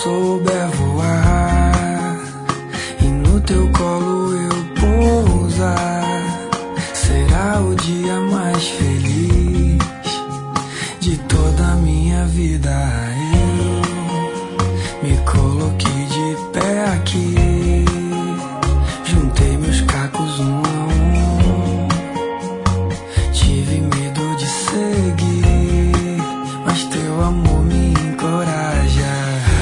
souber voar e no teu colo eu pousar, será o dia mais feliz de toda a minha vida. Eu me coloquei de pé aqui, juntei meus cacos um a um, tive medo de seguir, mas teu amor me encoraja.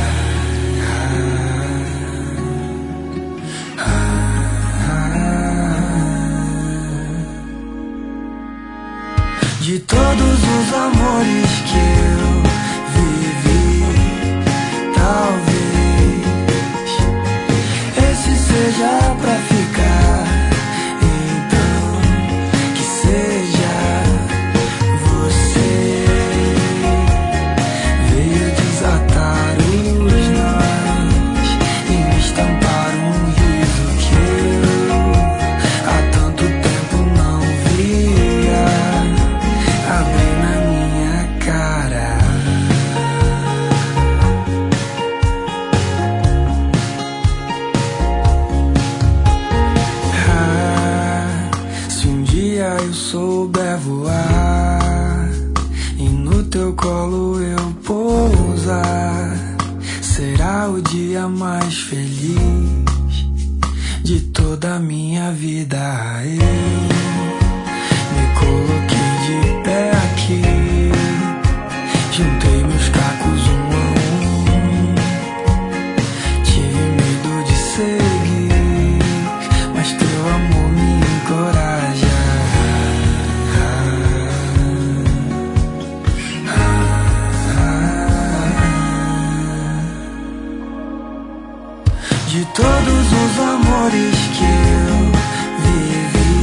De todos os amores que eu vivi, talvez esse seja pra ficar. Então que seja você. Veio desatar os nós e me estampar um riso que eu há tanto tempo não via abrir na minha cara. Se um dia eu souber voar e no teu colo eu pousar, será o dia mais feliz de toda a minha vida. Eu me coloquei de pé aqui, juntei meus cacos um a um, tive medo de seguir, mas teu amor me encoraja. De todos os amores que eu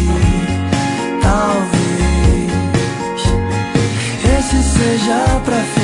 vivi, talvez esse seja pra ficar.